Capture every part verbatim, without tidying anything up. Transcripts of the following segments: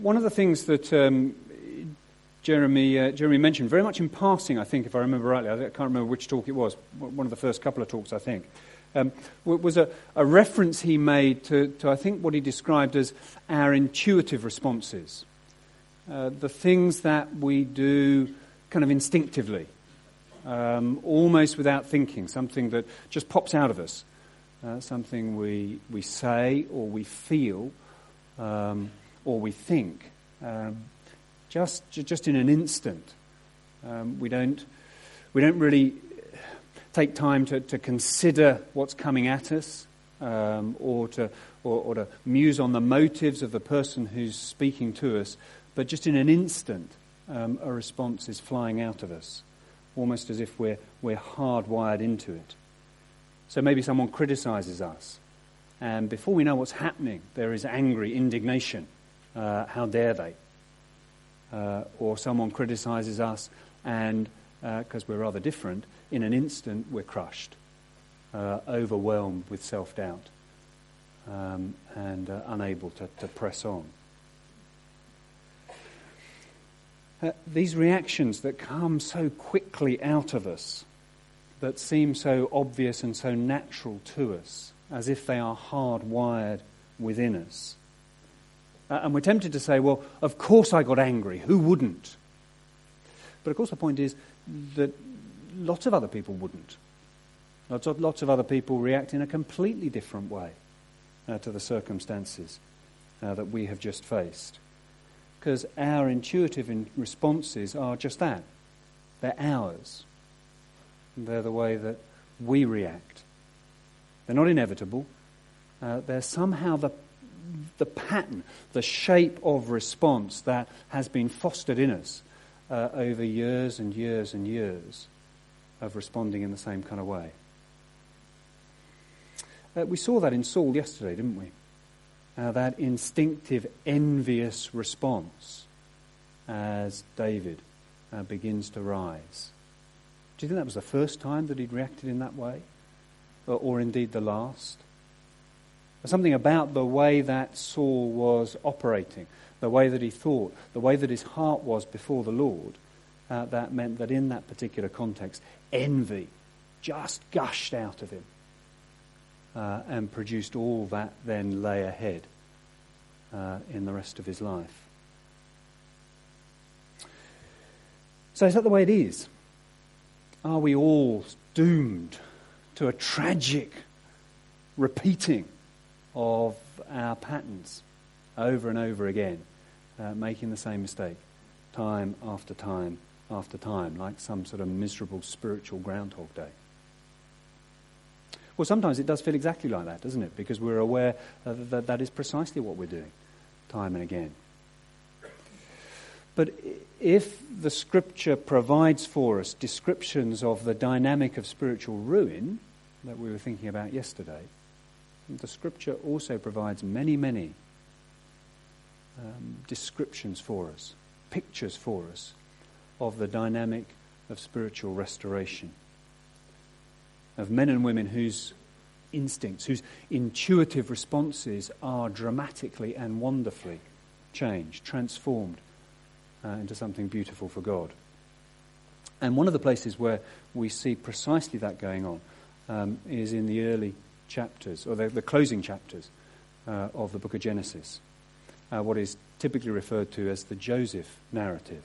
One of the things that um, Jeremy uh, Jeremy mentioned, very much in passing, I think, if I remember rightly, I can't remember which talk it was, one of the first couple of talks, I think, um, was a, a reference he made to, to, I think, what he described as our intuitive responses, uh, the things that we do kind of instinctively, um, almost without thinking, something that just pops out of us, uh, something we we say or we feel um, or we think. Um, Just, just in an instant, um, we don't, we don't really take time to, to consider what's coming at us, um, or to, or, or to muse on the motives of the person who's speaking to us. But just in an instant, um, a response is flying out of us, almost as if we're we're hardwired into it. So maybe someone criticises us, and before we know what's happening, there is angry indignation. Uh, how dare they? Uh, or someone criticises us, and because uh, we're rather different, in an instant we're crushed, uh, overwhelmed with self-doubt, um, and uh, unable to, to press on. Uh, these reactions that come so quickly out of us, that seem so obvious and so natural to us, as if they are hardwired within us. Uh, and we're tempted to say, well, of course I got angry. Who wouldn't? But of course the point is that lots of other people wouldn't. Lots of, lots of other people react in a completely different way uh, to the circumstances uh, that we have just faced. Because our intuitive in responses are just that. They're ours. They're the way that we react. They're not inevitable. Uh, they're somehow the the pattern, the shape of response that has been fostered in us uh, over years and years and years of responding in the same kind of way. Uh, we saw that in Saul yesterday, didn't we? Uh, that instinctive, envious response as David uh, begins to rise. Do you think that was the first time that he'd reacted in that way? Or, or indeed the last? Something about the way that Saul was operating, the way that he thought, the way that his heart was before the Lord, uh, that meant that in that particular context, envy just gushed out of him uh, and produced all that then lay ahead uh, in the rest of his life. So is that the way it is? Are we all doomed to a tragic repeating of our patterns over and over again, uh, making the same mistake time after time after time, like some sort of miserable spiritual Groundhog Day? Well, sometimes it does feel exactly like that, doesn't it? Because we're aware uh, that that is precisely what we're doing time and again. But if the Scripture provides for us descriptions of the dynamic of spiritual ruin that we were thinking about yesterday, the Scripture also provides many, many um, descriptions for us, pictures for us of the dynamic of spiritual restoration, of men and women whose instincts, whose intuitive responses are dramatically and wonderfully changed, transformed uh, into something beautiful for God. And one of the places where we see precisely that going on um, is in the early chapters, or the, the closing chapters uh, of the book of Genesis, uh, what is typically referred to as the Joseph narrative.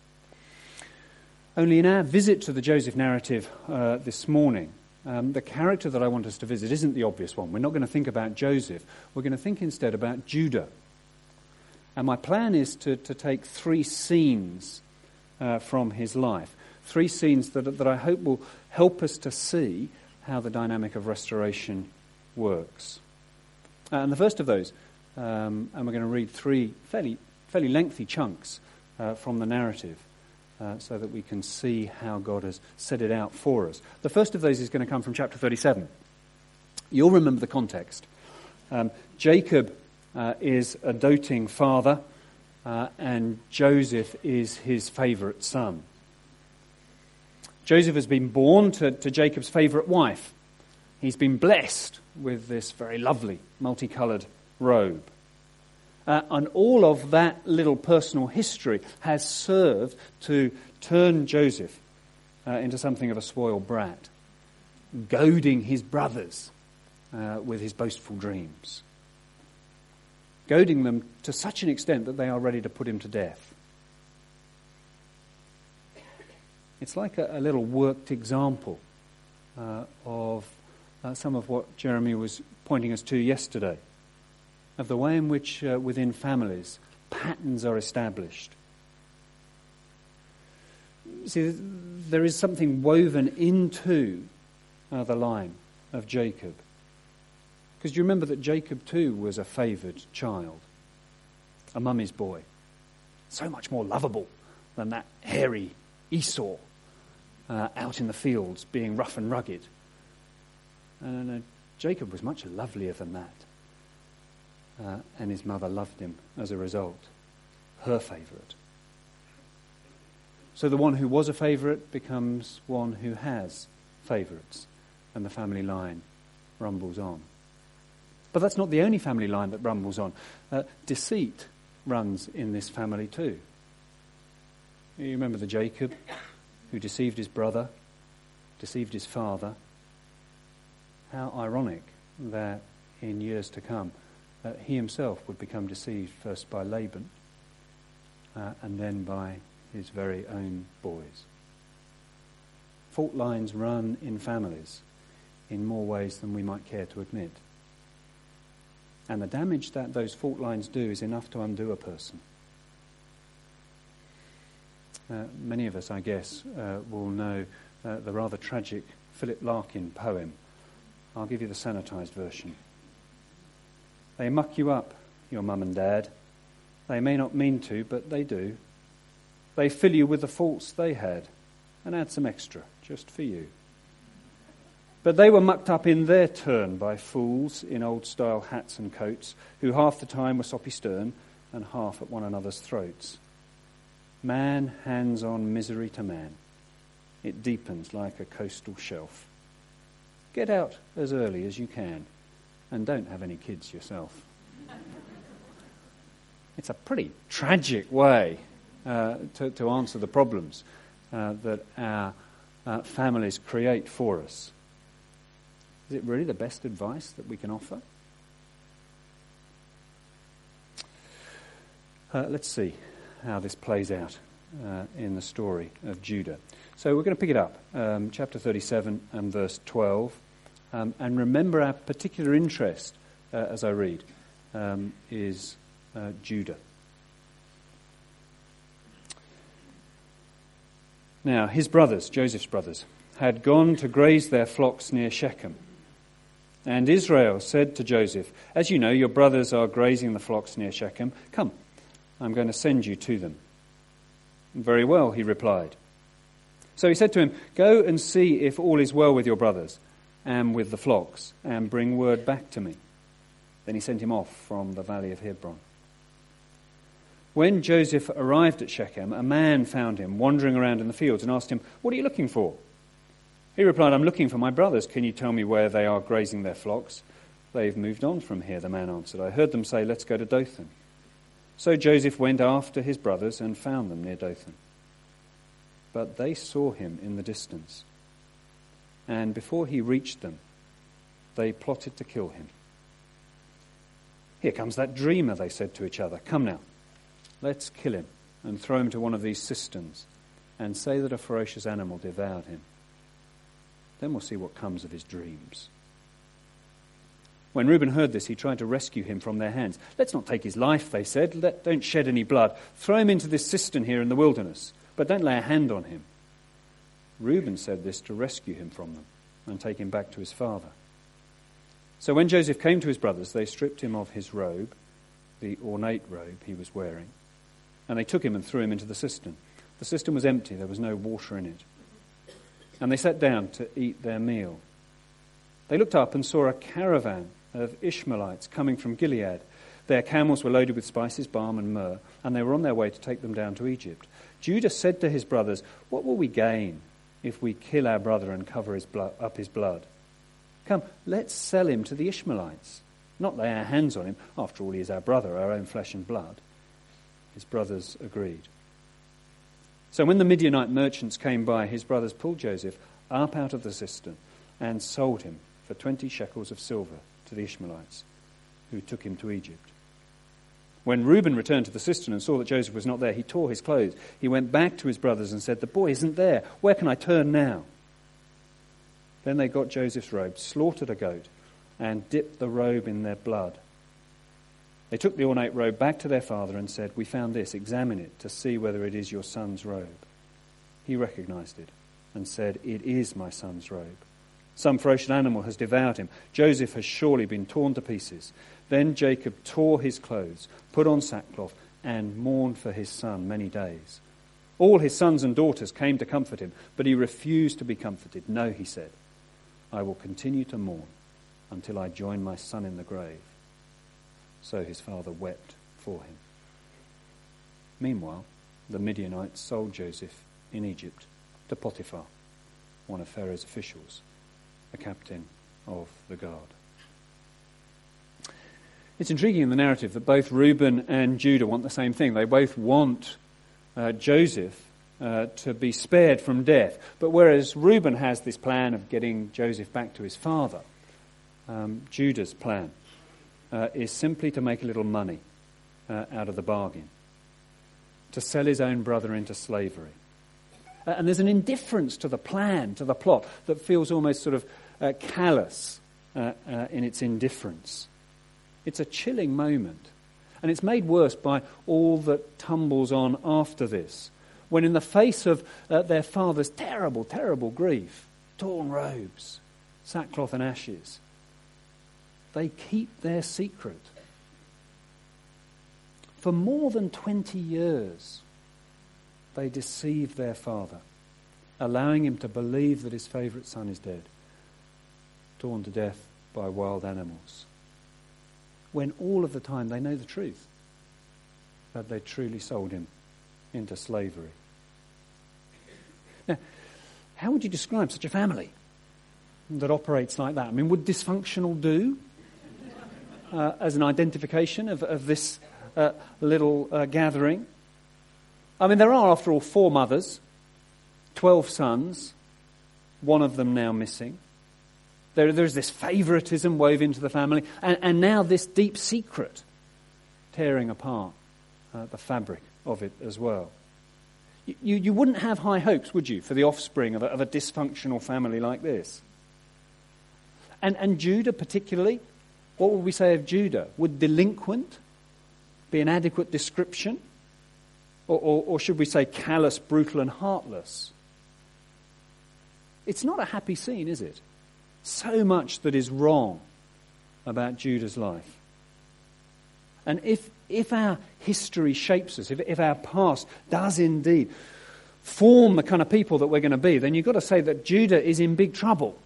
Only in our visit to the Joseph narrative uh, this morning, um, the character that I want us to visit isn't the obvious one. We're not going to think about Joseph. We're going to think instead about Judah. And my plan is to, to take three scenes uh, from his life, three scenes that, that I hope will help us to see how the dynamic of restoration works. Uh, and the first of those, um, and we're going to read three fairly fairly lengthy chunks uh, from the narrative uh, so that we can see how God has set it out for us. The first of those is going to come from chapter thirty-seven. You'll remember the context. Um, Jacob uh, is a doting father, uh, and Joseph is his favourite son. Joseph has been born to, to Jacob's favourite wife. He's been blessed with this very lovely, multicoloured robe. Uh, and all of that little personal history has served to turn Joseph uh, into something of a spoiled brat, goading his brothers uh, with his boastful dreams, goading them to such an extent that they are ready to put him to death. It's like a, a little worked example uh, of uh, some of what Jeremy was pointing us to yesterday, of the way in which uh, within families patterns are established. See, there is something woven into uh, the line of Jacob. Because do you remember that Jacob too was a favoured child, a mummy's boy, so much more lovable than that hairy Esau uh, out in the fields being rough and rugged. And uh, Jacob was much lovelier than that. Uh, and his mother loved him as a result, her favourite. So the one who was a favourite becomes one who has favourites, and the family line rumbles on. But that's not the only family line that rumbles on. Uh, deceit runs in this family too. You remember the Jacob who deceived his brother, deceived his father. How ironic that in years to come, Uh, he himself would become deceived first by Laban uh, and then by his very own boys. Fault lines run in families in more ways than we might care to admit. And the damage that those fault lines do is enough to undo a person. Uh, many of us, I guess, uh, will know uh, the rather tragic Philip Larkin poem. I'll give you the sanitised version. They muck you up, your mum and dad. They may not mean to, but they do. They fill you with the faults they had and add some extra just for you. But they were mucked up in their turn by fools in old-style hats and coats who half the time were soppy stern and half at one another's throats. Man hands on misery to man. It deepens like a coastal shelf. Get out as early as you can. And don't have any kids yourself. It's a pretty tragic way uh, to, to answer the problems uh, that our uh, families create for us. Is it really the best advice that we can offer? Uh, let's see how this plays out uh, in the story of Judah. So we're going to pick it up, um, chapter thirty-seven and verse twelve. Um, and remember, our particular interest, uh, as I read, um, is uh, Judah. Now, his brothers, Joseph's brothers, had gone to graze their flocks near Shechem. And Israel said to Joseph, "As you know, your brothers are grazing the flocks near Shechem. Come, I'm going to send you to them." "Very well," he replied. So he said to him, "Go and see if all is well with your brothers and with the flocks, and bring word back to me." Then he sent him off from the valley of Hebron. When Joseph arrived at Shechem, a man found him wandering around in the fields and asked him, "What are you looking for?" He replied, "I'm looking for my brothers. Can you tell me where they are grazing their flocks?" "They've moved on from here," the man answered. "I heard them say, 'Let's go to Dothan.'" So Joseph went after his brothers and found them near Dothan. But they saw him in the distance. And before he reached them, they plotted to kill him. "Here comes that dreamer," they said to each other. "Come now, let's kill him and throw him to one of these cisterns and say that a ferocious animal devoured him. Then we'll see what comes of his dreams." When Reuben heard this, he tried to rescue him from their hands. "Let's not take his life," they said. Let, don't shed any blood. Throw him into this cistern here in the wilderness, but don't lay a hand on him." Reuben said this to rescue him from them and take him back to his father. So when Joseph came to his brothers, they stripped him of his robe, the ornate robe he was wearing, and they took him and threw him into the cistern. The cistern was empty, there was no water in it. And they sat down to eat their meal. They looked up and saw a caravan of Ishmaelites coming from Gilead. Their camels were loaded with spices, balm and myrrh, and they were on their way to take them down to Egypt. Judah said to his brothers, "What will we gain if we kill our brother and cover his blood, up his blood? Come, let's sell him to the Ishmaelites, not lay our hands on him. After all, he is our brother, our own flesh and blood. His brothers agreed. So when the Midianite merchants came by, his brothers pulled Joseph up out of the cistern and sold him for twenty shekels of silver to the Ishmaelites, who took him to Egypt. When Reuben returned to the cistern and saw that Joseph was not there, he tore his clothes. He went back to his brothers and said, "The boy isn't there. Where can I turn now?" Then they got Joseph's robe, slaughtered a goat, and dipped the robe in their blood. They took the ornate robe back to their father and said, "We found this. Examine it to see whether it is your son's robe." He recognized it and said, "It is my son's robe. Some ferocious animal has devoured him. Joseph has surely been torn to pieces." Then Jacob tore his clothes, put on sackcloth, and mourned for his son many days. All his sons and daughters came to comfort him, but he refused to be comforted. "No," he said, "I will continue to mourn until I join my son in the grave." So his father wept for him. Meanwhile, the Midianites sold Joseph in Egypt to Potiphar, one of Pharaoh's officials, a captain of the guard. It's intriguing in the narrative that both Reuben and Judah want the same thing. They both want uh, Joseph uh, to be spared from death. But whereas Reuben has this plan of getting Joseph back to his father, um, Judah's plan uh, is simply to make a little money uh, out of the bargain, to sell his own brother into slavery. Uh, and there's an indifference to the plan, to the plot, that feels almost sort of uh, callous uh, uh, in its indifference. It's a chilling moment. And it's made worse by all that tumbles on after this, when in the face of uh, their father's terrible, terrible grief, torn robes, sackcloth and ashes, they keep their secret. For more than twenty years, they deceive their father, allowing him to believe that his favourite son is dead, torn to death by wild animals, when all of the time they know the truth, that they truly sold him into slavery. Now, how would you describe such a family that operates like that? I mean, would dysfunctional do uh, as an identification of, of this uh, little uh, gathering? I mean, there are, after all, four mothers, twelve sons, one of them now missing. There, there's this favouritism wove into the family, and, and now this deep secret tearing apart uh, the fabric of it as well. You, you, you wouldn't have high hopes, would you, for the offspring of a, of a dysfunctional family like this? And, and Judah particularly, what would we say of Judah? Would delinquent be an adequate description? Or, or, or should we say callous, brutal and heartless? It's not a happy scene, is it? So much that is wrong about Judah's life. And if if our history shapes us, if, if our past does indeed form the kind of people that we're going to be, then you've got to say that Judah is in big trouble.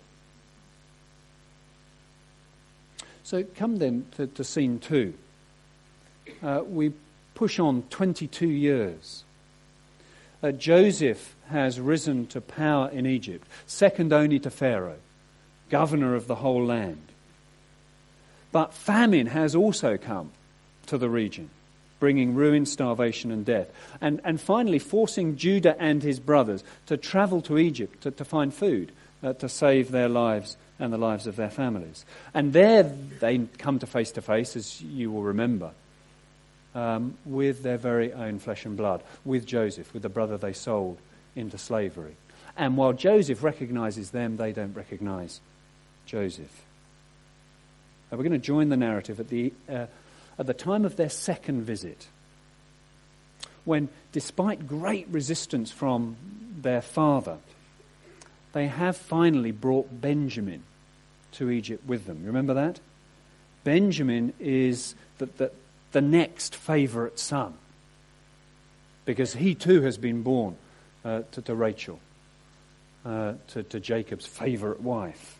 So come then to, to scene two. Uh, we push on twenty-two years. Uh, Joseph has risen to power in Egypt, second only to Pharaoh, governor of the whole land. But famine has also come to the region, bringing ruin, starvation and death. And, and finally forcing Judah and his brothers to travel to Egypt to, to find food, uh, to save their lives and the lives of their families. And there they come to face to face, as you will remember, um, with their very own flesh and blood, with Joseph, with the brother they sold into slavery. And while Joseph recognises them, they don't recognise Joseph. Now we're going to join the narrative at the uh, at the time of their second visit, when, despite great resistance from their father, they have finally brought Benjamin to Egypt with them. You remember that? Benjamin is the, the, the next favourite son, because he too has been born uh, to, to Rachel, uh, to, to Jacob's favourite wife.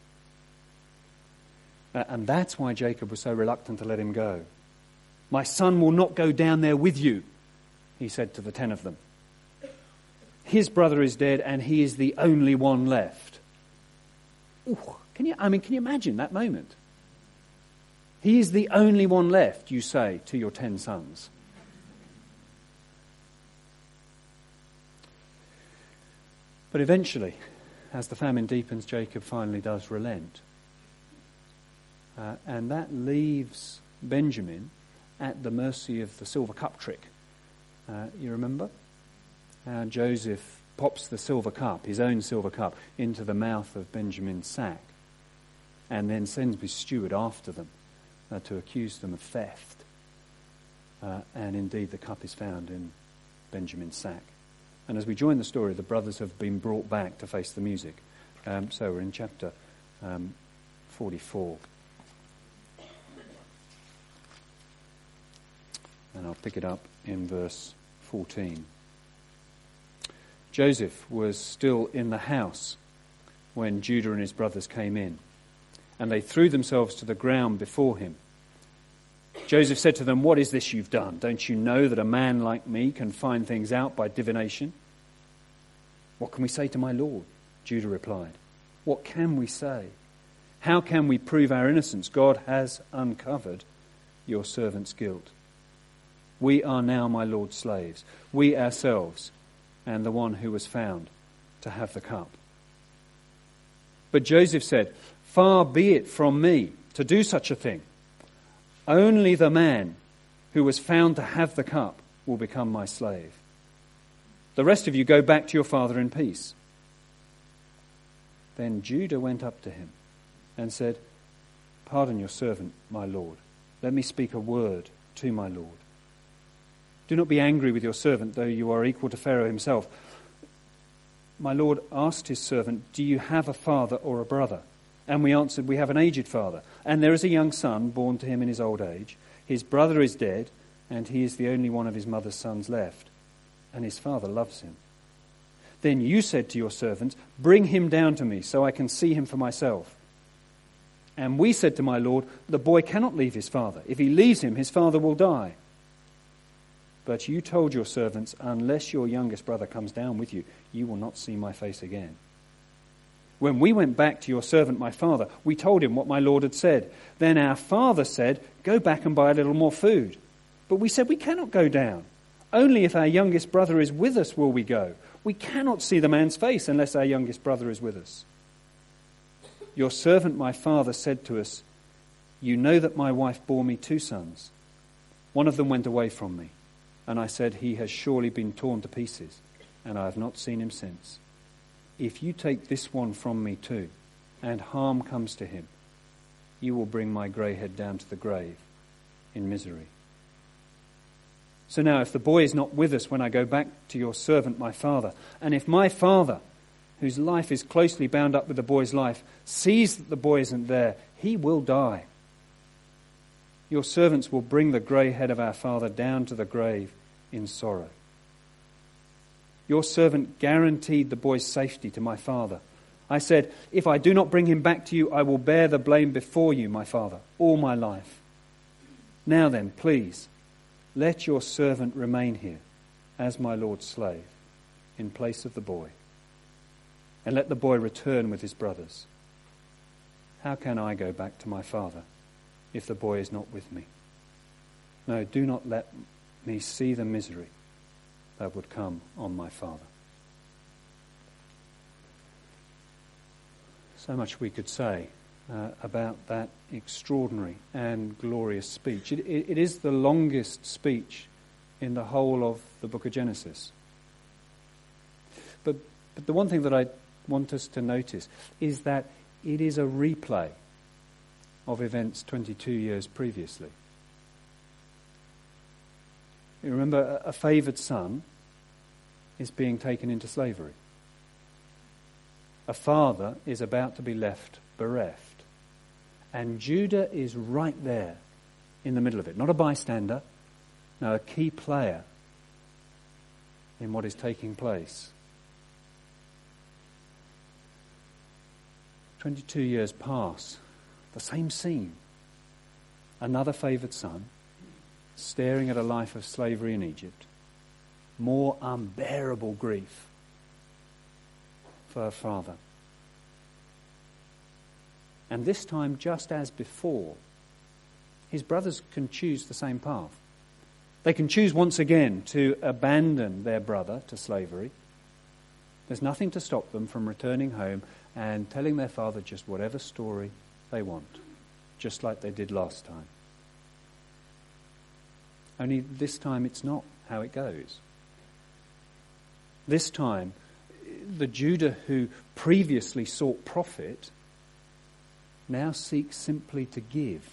Uh, and that's why Jacob was so reluctant to let him go. "My son will not go down there with you," he said to the ten of them. "His brother is dead and he is the only one left." Ooh, can you, I mean, can you imagine that moment? He is the only one left, you say to your ten sons. But eventually, as the famine deepens, Jacob finally does relent. Uh, and that leaves Benjamin at the mercy of the silver cup trick. Uh, you remember? Uh, Joseph pops the silver cup, his own silver cup, into the mouth of Benjamin's sack, and then sends his steward after them uh, to accuse them of theft. Uh, and indeed, the cup is found in Benjamin's sack. And as we join the story, the brothers have been brought back to face the music. Um, so we're in chapter um, forty-four. And I'll pick it up in verse fourteen. Joseph was still in the house when Judah and his brothers came in, and they threw themselves to the ground before him. Joseph said to them, "What is this you've done? Don't you know that a man like me can find things out by divination?" "What can we say to my lord?" Judah replied. "What can we say? How can we prove our innocence? God has uncovered your servant's guilt. We are now my lord's slaves, we ourselves, and the one who was found to have the cup." But Joseph said, "Far be it from me to do such a thing. Only the man who was found to have the cup will become my slave. The rest of you go back to your father in peace." Then Judah went up to him and said, "Pardon your servant, my lord. Let me speak a word to my lord. Do not be angry with your servant, though you are equal to Pharaoh himself." My lord asked his servant, "Do you have a father or a brother?" And we answered, "We have an aged father, and there is a young son born to him in his old age. His brother is dead, and he is the only one of his mother's sons left, and his father loves him. Then you said to your servants, 'Bring him down to me, so I can see him for myself.' And we said to my lord, 'The boy cannot leave his father. If he leaves him, his father will die.' But you told your servants, 'Unless your youngest brother comes down with you, you will not see my face again.' When we went back to your servant, my father, we told him what my lord had said. Then our father said, 'Go back and buy a little more food.' But we said, 'We cannot go down. Only if our youngest brother is with us will we go. We cannot see the man's face unless our youngest brother is with us.' Your servant, my father, said to us, 'You know that my wife bore me two sons. One of them went away from me, and I said, he has surely been torn to pieces, and I have not seen him since. If you take this one from me too, and harm comes to him, you will bring my grey head down to the grave in misery. So now if the boy is not with us when I go back to your servant my father, and if my father, whose life is closely bound up with the boy's life, sees that the boy isn't there, he will die. Your servants will bring the grey head of our father down to the grave in sorrow. Your servant guaranteed the boy's safety to my father. I said, 'If I do not bring him back to you, I will bear the blame before you, my father, all my life. Now then, please, let your servant remain here as my lord's slave in place of the boy, and let the boy return with his brothers. How can I go back to my father if the boy is not with me? No, do not let me see the misery that would come on my father.'" So much we could say uh, about that extraordinary and glorious speech. It, it, it is the longest speech in the whole of the book of Genesis. But, but the one thing that I want us to notice is that it is a replay of events twenty-two years previously. You remember, a favoured son is being taken into slavery. A father is about to be left bereft. And Judah is right there in the middle of it. Not a bystander, no, a key player in what is taking place. Twenty-two years pass. The same scene. Another favoured son staring at a life of slavery in Egypt. More unbearable grief for her father. And this time, just as before, his brothers can choose the same path. They can choose once again to abandon their brother to slavery. There's nothing to stop them from returning home and telling their father just whatever story they want, just like they did last time. Only this time it's not how it goes. This time, the Judah who previously sought profit now seeks simply to give.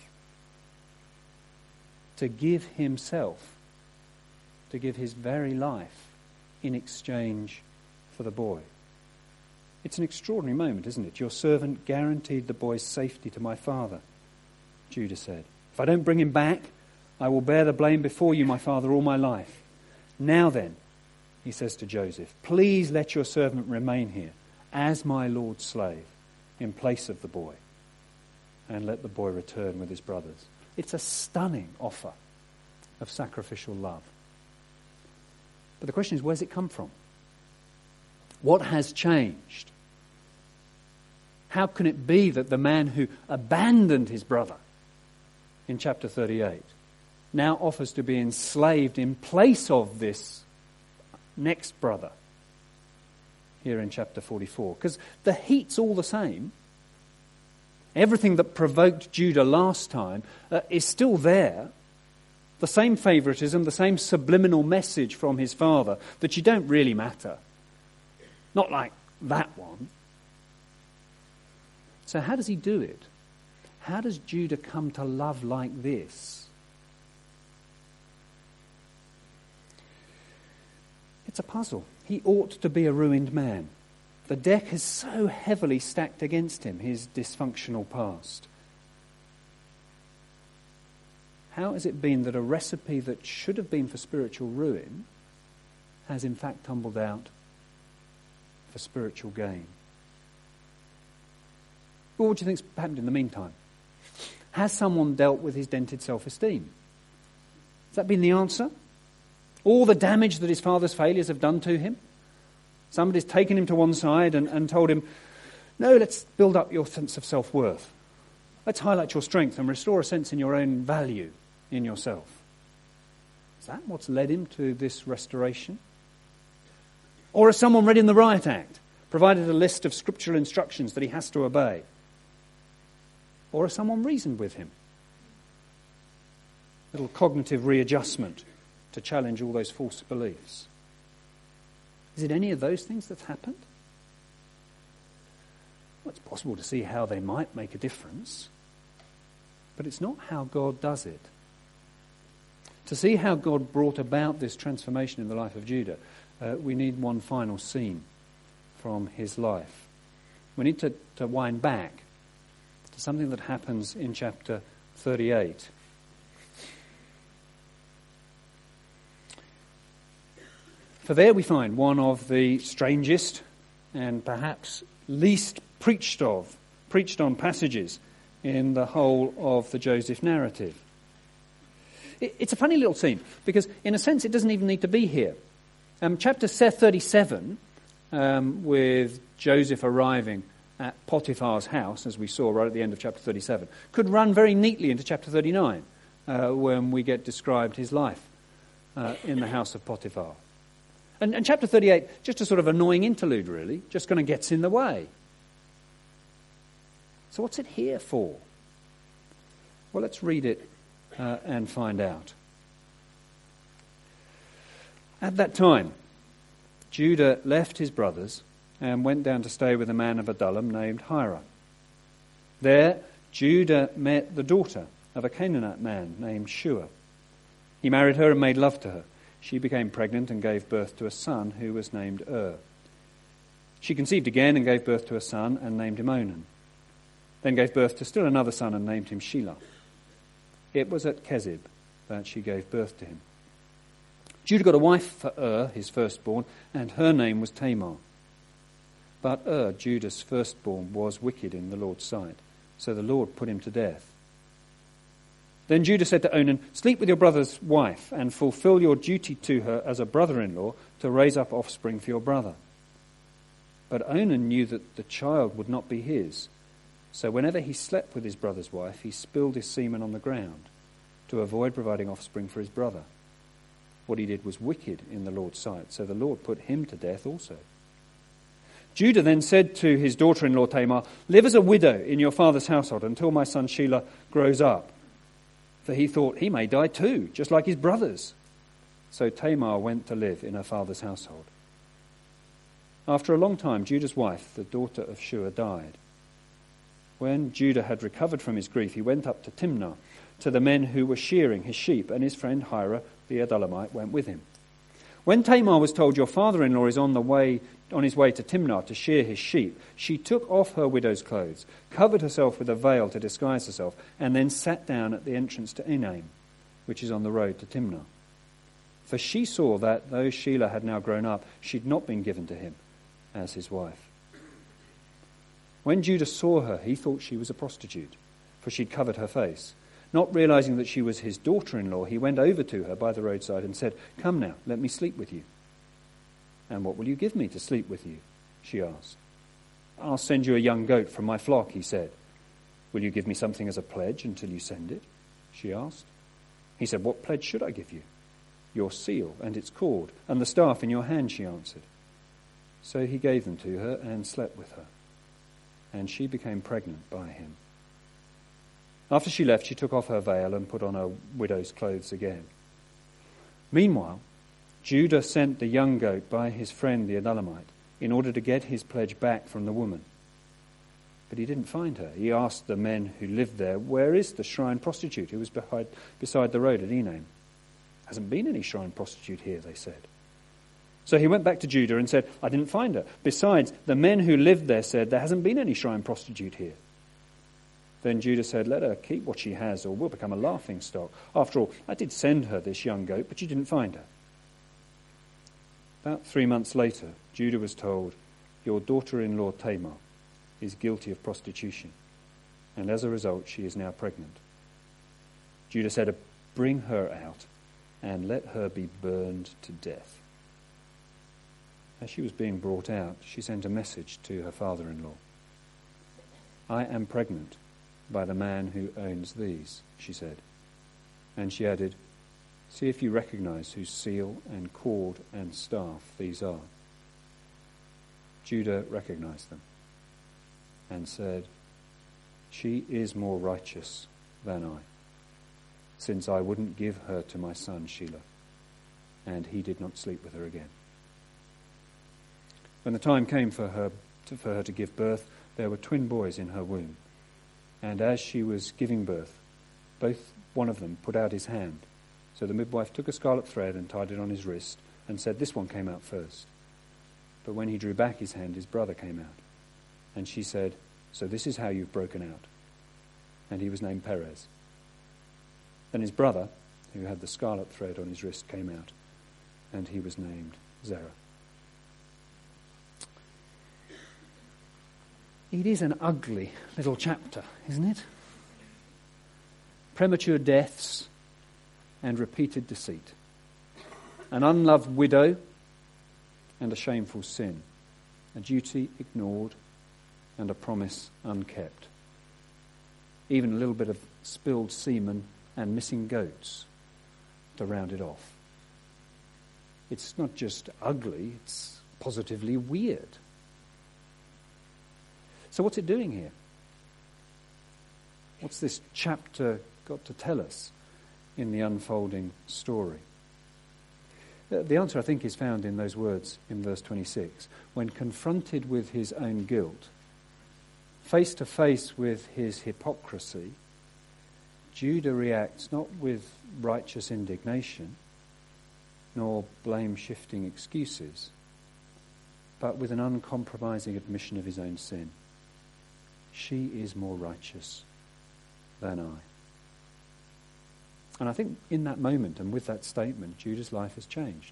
To give himself, to give his very life in exchange for the boy. It's an extraordinary moment, isn't it? Your servant guaranteed the boy's safety to my father, Judah said. If I don't bring him back, I will bear the blame before you, my father, all my life. Now then, he says to Joseph, please let your servant remain here as my lord's slave in place of the boy, and let the boy return with his brothers. It's a stunning offer of sacrificial love. But the question is, where's it come from? What has changed? How can it be that the man who abandoned his brother in chapter thirty-eight now offers to be enslaved in place of this next brother here in chapter forty-four? Because the heat's all the same. Everything that provoked Judah last time uh, is still there. The same favoritism, the same subliminal message from his father that you don't really matter. Not like that one. So how does he do it? How does Judah come to love like this? It's a puzzle. He ought to be a ruined man. The deck is so heavily stacked against him, his dysfunctional past. How has it been that a recipe that should have been for spiritual ruin has in fact tumbled out for spiritual gain? Well, what do you think's happened in the meantime? Has someone dealt with his dented self-esteem? Has that been the answer? All the damage that his father's failures have done to him? Somebody's taken him to one side and, and told him, no, let's build up your sense of self-worth. Let's highlight your strength and restore a sense in your own value in yourself. Is that what's led him to this restoration? Or has someone read in the Riot Act, provided a list of scriptural instructions that he has to obey? Or has someone reasoned with him? A little cognitive readjustment to challenge all those false beliefs. Is it any of those things that's happened? Well, it's possible to see how they might make a difference, but it's not how God does it. To see how God brought about this transformation in the life of Judah, uh, we need one final scene from his life. We need to, to wind back to something that happens in chapter thirty-eight. For there we find one of the strangest and perhaps least preached of, preached on passages in the whole of the Joseph narrative. It, it's a funny little scene because in a sense it doesn't even need to be here. Um, chapter thirty-seven, um, with Joseph arriving at Potiphar's house, as we saw right at the end of chapter thirty-seven, could run very neatly into chapter thirty-nine uh, when we get described his life uh, in the house of Potiphar. And, and chapter thirty-eight, just a sort of annoying interlude, really, just kind of gets in the way. So what's it here for? Well, let's read it uh, and find out. At that time, Judah left his brothers and went down to stay with a man of Adullam named Hira. There, Judah met the daughter of a Canaanite man named Shua. He married her and made love to her. She became pregnant and gave birth to a son who was named Ur. She conceived again and gave birth to a son and named him Onan. Then gave birth to still another son and named him Shelah. It was at Kezib that she gave birth to him. Judah got a wife for Ur, his firstborn, and her name was Tamar. But Ur, Judah's firstborn, was wicked in the Lord's sight, so the Lord put him to death. Then Judah said to Onan, sleep with your brother's wife and fulfill your duty to her as a brother-in-law to raise up offspring for your brother. But Onan knew that the child would not be his. So whenever he slept with his brother's wife, he spilled his semen on the ground. to avoid providing offspring for his brother. What he did was wicked in the Lord's sight, so the Lord put him to death also. Judah then said to his daughter-in-law Tamar, "Live as a widow in your father's household until my son Shelah grows up." For he thought he may die too, just like his brothers. So Tamar went to live in her father's household. After a long time, Judah's wife, the daughter of Shua, died. When Judah had recovered from his grief, he went up to Timnah, to the men who were shearing his sheep, and his friend Hira, the Adullamite, went with him. When Tamar was told, "Your father-in-law is on the way, on his way to Timnah to shear his sheep," she took off her widow's clothes, covered herself with a veil to disguise herself, and then sat down at the entrance to Enaim, which is on the road to Timnah. For she saw that, though Shelah had now grown up, she had not been given to him as his wife. When Judah saw her, he thought she was a prostitute, for she'd covered her face. Not realizing that she was his daughter-in-law, he went over to her by the roadside and said, "Come now, let me sleep with you." "And what will you give me to sleep with you?" she asked. "I'll send you a young goat from my flock," he said. "Will you give me something as a pledge until you send it?" she asked. He said, "What pledge should I give you?" "Your seal and its cord, and the staff in your hand," she answered. So he gave them to her and slept with her, and she became pregnant by him. After she left, she took off her veil and put on her widow's clothes again. Meanwhile, Judah sent the young goat by his friend the Adullamite in order to get his pledge back from the woman. But he didn't find her. He asked the men who lived there, "Where is the shrine prostitute who was behind, beside the road at Enaim?" "Hasn't been any shrine prostitute here," they said. So he went back to Judah and said, "I didn't find her. Besides, the men who lived there said, 'There hasn't been any shrine prostitute here.'" Then Judah said, "Let her keep what she has, or we'll become a laughing stock. After all, I did send her this young goat, but you didn't find her." About three months later, Judah was told, "Your daughter-in-law Tamar is guilty of prostitution, and as a result she is now pregnant." Judah said, "Bring her out, and let her be burned to death." As she was being brought out, she sent a message to her father-in-law. "I am pregnant by the man who owns these," she said. And she added, "See if you recognize whose seal and cord and staff these are." Judah recognized them and said, "She is more righteous than I, since I wouldn't give her to my son Shelah, and he did not sleep with her again." When the time came for her to, for her to give birth, there were twin boys in her womb. And as she was giving birth, both one of them put out his hand. So the midwife took a scarlet thread and tied it on his wrist and said, "This one came out first." But when he drew back his hand, his brother came out. And she said, "So this is how you've broken out." And he was named Perez. Then his brother, who had the scarlet thread on his wrist, came out, and he was named Zerah. It is an ugly little chapter, isn't it? Premature deaths and repeated deceit. An unloved widow and a shameful sin. A duty ignored and a promise unkept. Even a little bit of spilled semen and missing goats to round it off. It's not just ugly, it's positively weird. So what's it doing here? What's this chapter got to tell us in the unfolding story? The answer, I think, is found in those words in verse twenty-six. When confronted with his own guilt, face to face with his hypocrisy, Judah reacts not with righteous indignation, nor blame-shifting excuses, but with an uncompromising admission of his own sin. She is more righteous than I. And I think in that moment and with that statement, Judah's life has changed.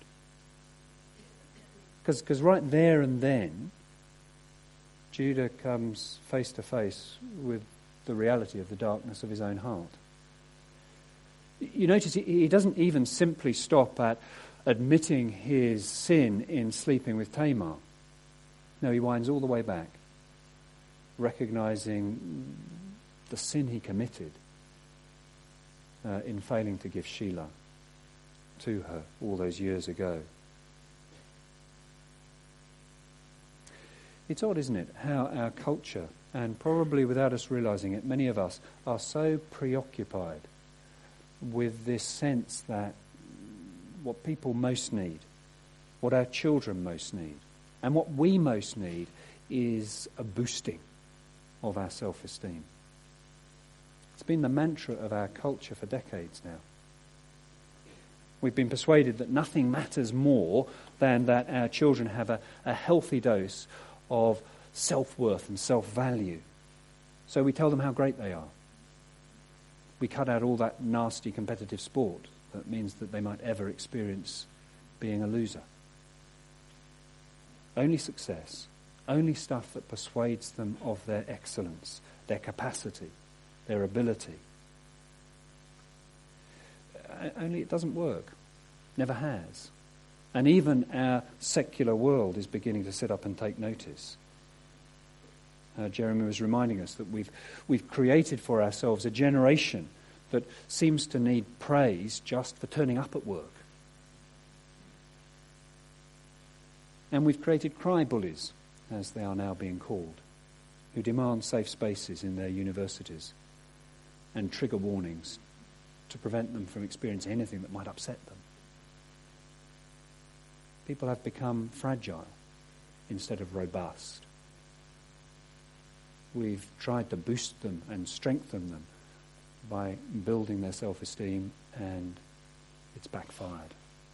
Because right there and then, Judah comes face to face with the reality of the darkness of his own heart. You notice he doesn't even simply stop at admitting his sin in sleeping with Tamar. No, he winds all the way back, recognizing the sin he committed uh, in failing to give Shelah to her all those years ago. It's odd, isn't it, how our culture, and probably without us realising it, many of us are so preoccupied with this sense that what people most need, what our children most need, and what we most need is a boosting of our self-esteem. It's been the mantra of our culture for decades now. We've been persuaded that nothing matters more than that our children have a, a healthy dose of self-worth and self-value. So we tell them how great they are. We cut out all that nasty competitive sport that means that they might ever experience being a loser. Only success, only stuff that persuades them of their excellence, their capacity, their ability. Only it doesn't work. Never has. And even our secular world is beginning to sit up and take notice. Uh, Jeremy was reminding us that we've we've created for ourselves a generation that seems to need praise just for turning up at work. And we've created cry bullies, as they are now being called, who demand safe spaces in their universities and trigger warnings to prevent them from experiencing anything that might upset them. People have become fragile instead of robust. We've tried to boost them and strengthen them by building their self-esteem, and it's backfired.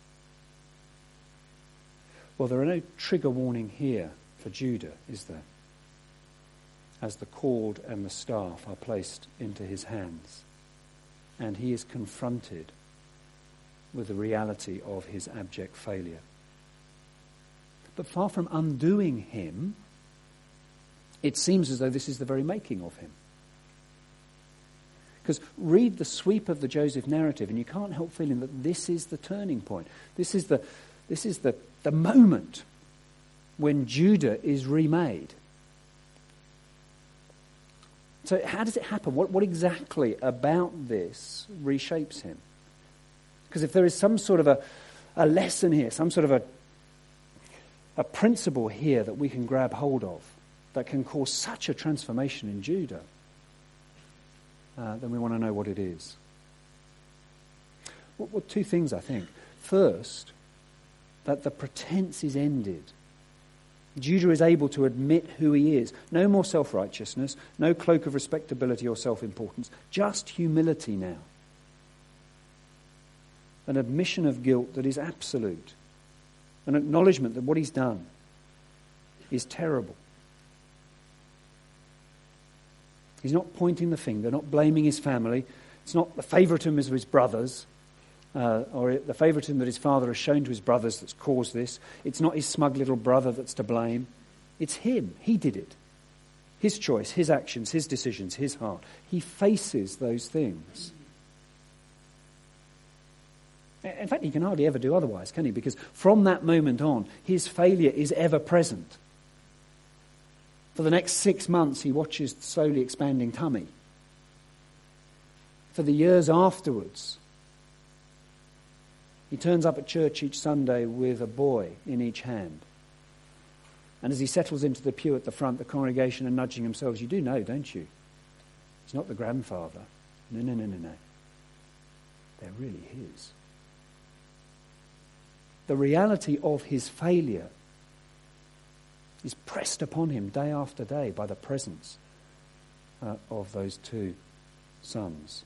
Well, there are no trigger warning here for Judah, is there? As the cord and the staff are placed into his hands, and he is confronted with the reality of his abject failure. But far from undoing him, it seems as though this is the very making of him. Because read the sweep of the Joseph narrative and you can't help feeling that this is the turning point. This is the, this is the, the moment when Judah is remade. So how does it happen? What, what exactly about this reshapes him? Because if there is some sort of a, a lesson here, some sort of a a principle here that we can grab hold of that can cause such a transformation in Judah, uh, then we want to know what it is. Well, well, two things, I think. First, that the pretense is ended. Judah is able to admit who he is. No more self-righteousness, no cloak of respectability or self-importance, just humility now. An admission of guilt that is absolute. An acknowledgement that what he's done is terrible. He's not pointing the finger, not blaming his family. It's not the favoritism of his brothers, uh, or the favoritism that his father has shown to his brothers that's caused this. It's not his smug little brother that's to blame. It's him. He did it. His choice, his actions, his decisions, his heart. He faces those things. In fact, he can hardly ever do otherwise, can he? Because from that moment on, his failure is ever present. For the next six months, he watches the slowly expanding tummy. For the years afterwards, he turns up at church each Sunday with a boy in each hand. And as he settles into the pew at the front, the congregation are nudging themselves. You do know, don't you? He's not the grandfather. No, no, no, no, no. They're really his. The reality of his failure is pressed upon him day after day by the presence uh, of those two sons.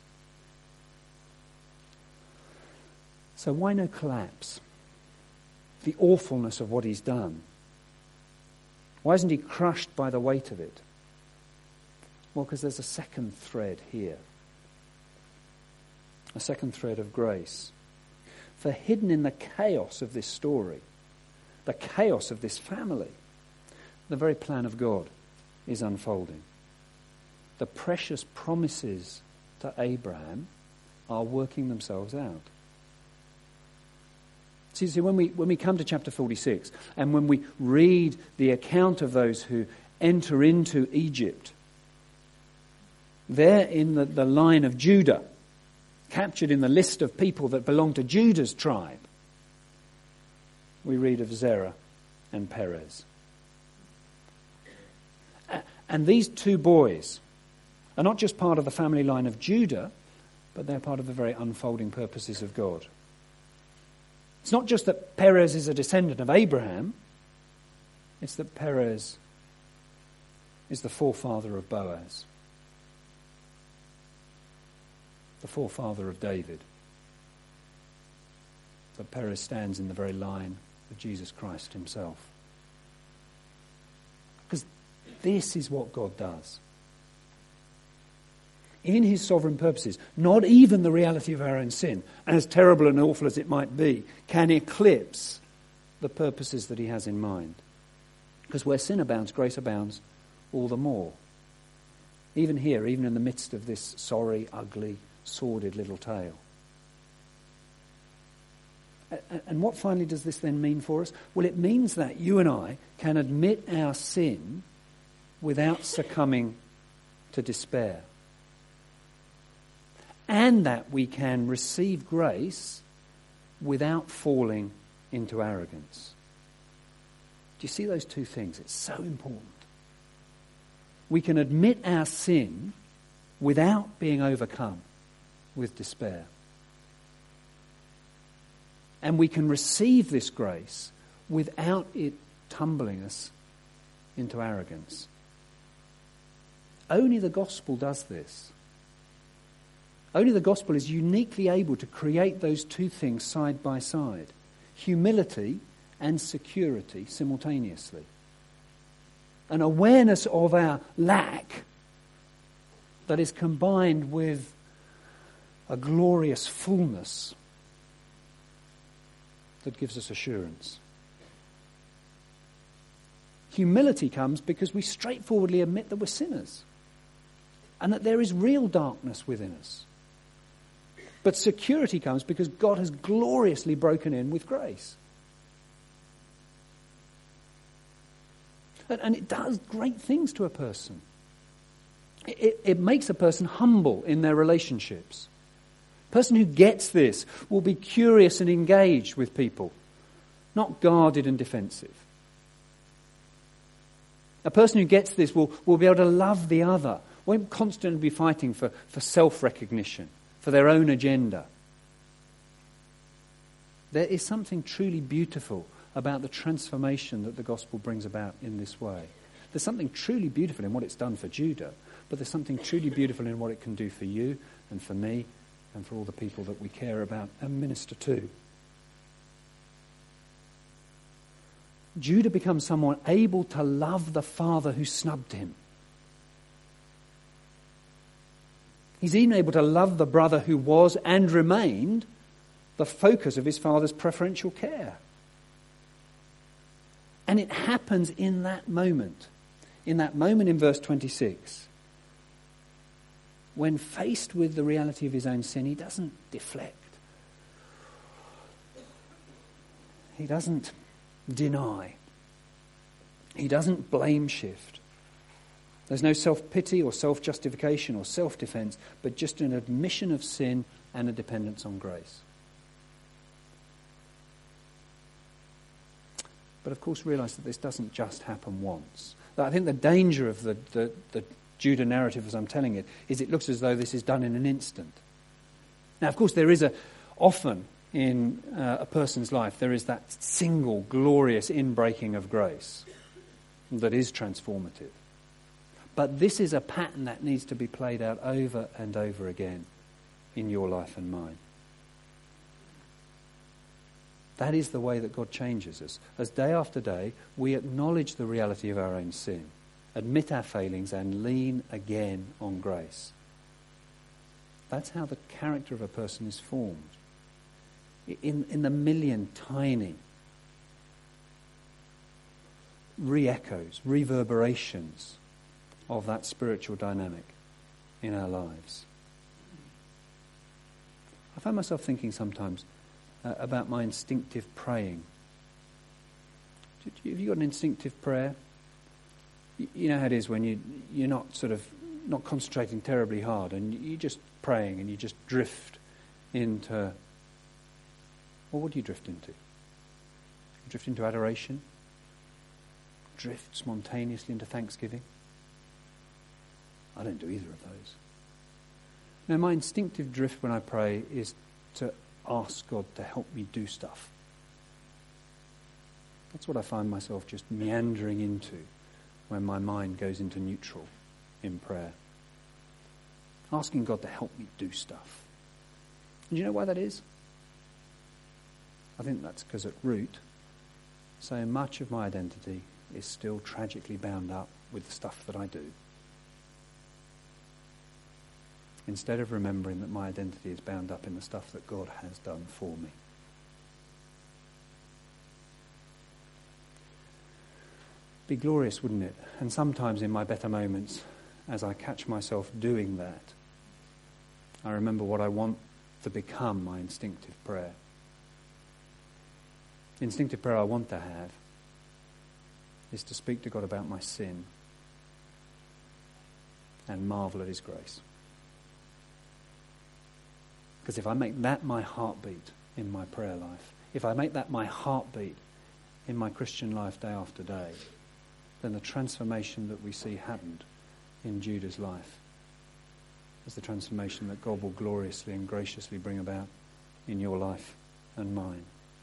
So why no collapse? The awfulness of what he's done. Why isn't he crushed by the weight of it? Well, because there's a second thread here. A second thread of grace. For hidden in the chaos of this story, the chaos of this family, the very plan of God is unfolding. The precious promises to Abraham are working themselves out. See, see when we when we come to chapter forty-six, and when we read the account of those who enter into Egypt, there in the, the line of Judah captured in the list of people that belong to Judah's tribe, we read of Zerah and Perez. And these two boys are not just part of the family line of Judah, but they're part of the very unfolding purposes of God. It's not just that Perez is a descendant of Abraham, it's that Perez is the forefather of Boaz, the forefather of David. That Perez stands in the very line of Jesus Christ himself. Because this is what God does. In his sovereign purposes, not even the reality of our own sin, as terrible and awful as it might be, can eclipse the purposes that he has in mind. Because where sin abounds, grace abounds all the more. Even here, even in the midst of this sorry, ugly, sordid little tale. And what finally does this then mean for us? Well, it means that you and I can admit our sin without succumbing to despair. And that we can receive grace without falling into arrogance. Do you see those two things? It's so important. We can admit our sin without being overcome with despair. And we can receive this grace without it tumbling us into arrogance. Only the gospel does this. Only the gospel is uniquely able to create those two things side by side. Humility and security simultaneously. An awareness of our lack that is combined with a glorious fullness that gives us assurance. Humility comes because we straightforwardly admit that we're sinners and that there is real darkness within us. But security comes because God has gloriously broken in with grace. And, and it does great things to a person. It, it makes a person humble in their relationships. A person who gets this will be curious and engaged with people, not guarded and defensive. A person who gets this will, will be able to love the other, won't constantly be fighting for, for self-recognition, for their own agenda. There is something truly beautiful about the transformation that the gospel brings about in this way. There's something truly beautiful in what it's done for Judah, but there's something truly beautiful in what it can do for you and for me and for all the people that we care about and minister to. Judah becomes someone able to love the father who snubbed him. He's even able to love the brother who was and remained the focus of his father's preferential care. And it happens in that moment, in that moment in verse twenty-six, when faced with the reality of his own sin, he doesn't deflect. He doesn't deny. He doesn't blame shift. There's no self-pity or self-justification or self-defense, but just an admission of sin and a dependence on grace. But of course realize that this doesn't just happen once. I think the danger of the, the, the Judah narrative as I'm telling it is it looks as though this is done in an instant. Now of course there is a, often in uh, a person's life there is that single glorious inbreaking of grace that is transformative. But this is a pattern that needs to be played out over and over again in your life and mine. That is the way that God changes us. As day after day, we acknowledge the reality of our own sin, admit our failings, and lean again on grace. That's how the character of a person is formed. In, in the million tiny re-echoes, reverberations of that spiritual dynamic in our lives. I find myself thinking sometimes uh, about my instinctive praying. Have you got an instinctive prayer? You, you know how it is when you, you're not sort of not concentrating terribly hard and you're just praying and you just drift into, well, what do you drift into? You drift into adoration? Drift spontaneously into thanksgiving? I don't do either of those. Now, my instinctive drift when I pray is to ask God to help me do stuff. That's what I find myself just meandering into when my mind goes into neutral in prayer. Asking God to help me do stuff. And do you know why that is? I think that's because at root, so much of my identity is still tragically bound up with the stuff that I do. Instead of remembering that my identity is bound up in the stuff that God has done for me. Be glorious, wouldn't it? And sometimes in my better moments, as I catch myself doing that, I remember what I want to become my instinctive prayer. The instinctive prayer I want to have is to speak to God about my sin and marvel at his grace. Because if I make that my heartbeat in my prayer life, if I make that my heartbeat in my Christian life day after day, then the transformation that we see happened in Judah's life is the transformation that God will gloriously and graciously bring about in your life and mine.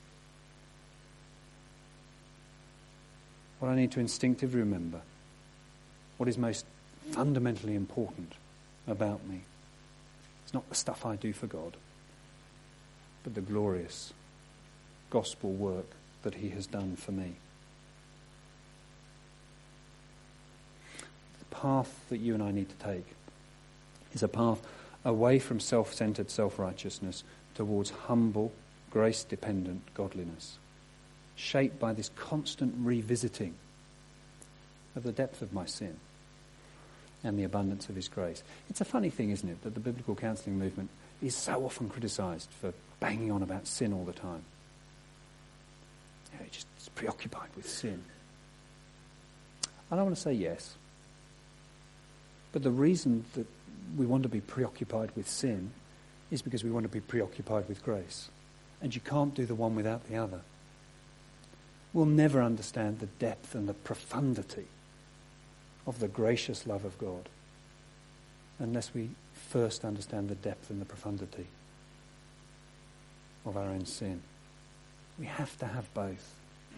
What I need to instinctively remember, what is most fundamentally important about me, it's not the stuff I do for God, but the glorious gospel work that he has done for me. The path that you and I need to take is a path away from self-centered self-righteousness towards humble, grace-dependent godliness, shaped by this constant revisiting of the depth of my sin and the abundance of his grace. It's a funny thing, isn't it, that the biblical counselling movement is so often criticised for banging on about sin all the time. You know, just preoccupied with sin. I don't want to say yes, but the reason that we want to be preoccupied with sin is because we want to be preoccupied with grace. And you can't do the one without the other. We'll never understand the depth and the profundity of the gracious love of God unless we first understand the depth and the profundity of our own sin. We have to have both.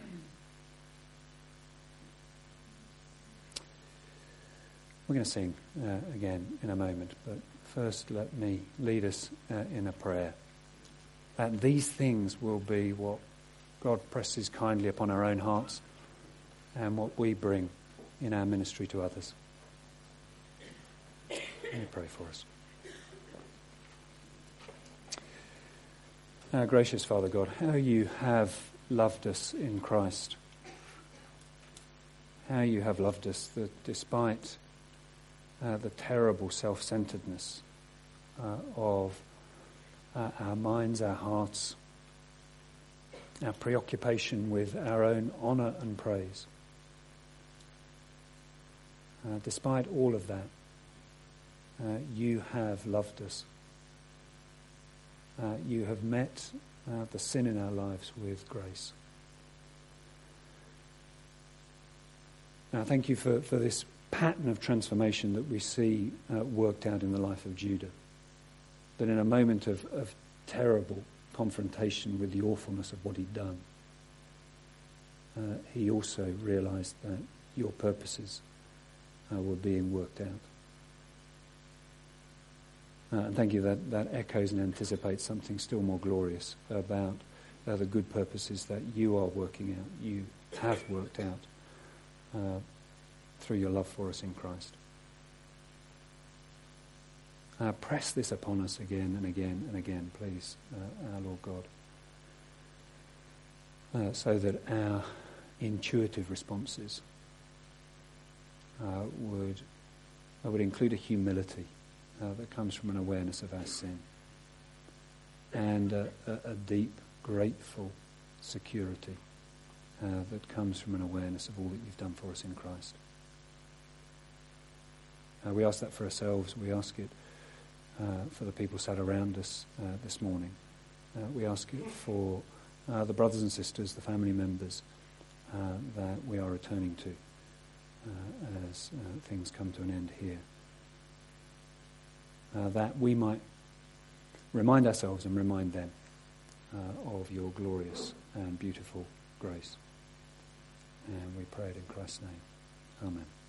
We're going to sing uh, again in a moment, but first let me lead us uh, in a prayer. That these things will be what God presses kindly upon our own hearts and what we bring in our ministry to others. Let me pray for us. Our gracious Father God, how you have loved us in Christ. How you have loved us that despite uh, the terrible self-centeredness uh, of uh, our minds, our hearts, our preoccupation with our own honour and praise. Uh, despite all of that, uh, you have loved us. Uh, you have met uh, the sin in our lives with grace. Now, thank you for, for this pattern of transformation that we see uh, worked out in the life of Judah. That in a moment of, of terrible confrontation with the awfulness of what he'd done, uh, he also realised that your purposes uh, were being worked out. Uh, and thank you that that echoes and anticipates something still more glorious about uh, the good purposes that you are working out, you have worked out uh, through your love for us in Christ. Uh, press this upon us again and again and again, please, uh, our Lord God, uh, so that our intuitive responses uh, would uh, would include a humility uh, that comes from an awareness of our sin and uh, a, a deep, grateful security uh, that comes from an awareness of all that you've done for us in Christ. Uh, we ask that for ourselves. We ask it uh, for the people sat around us uh, this morning. Uh, we ask it for uh, the brothers and sisters, the family members uh, that we are returning to uh, as uh, things come to an end here. Uh, that we might remind ourselves and remind them uh, of your glorious and beautiful grace. And we pray it in Christ's name. Amen.